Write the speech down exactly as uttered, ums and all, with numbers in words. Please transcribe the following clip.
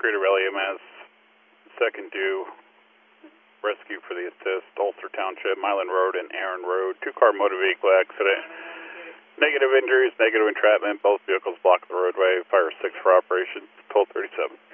Creator Valley E M S, second due, rescue for the assist, Ulster Township, Milan Road and Aaron Road, two-car motor vehicle accident. Negative injuries, negative entrapment, both vehicles block the roadway, fire six for operations, twelve thirty-seven.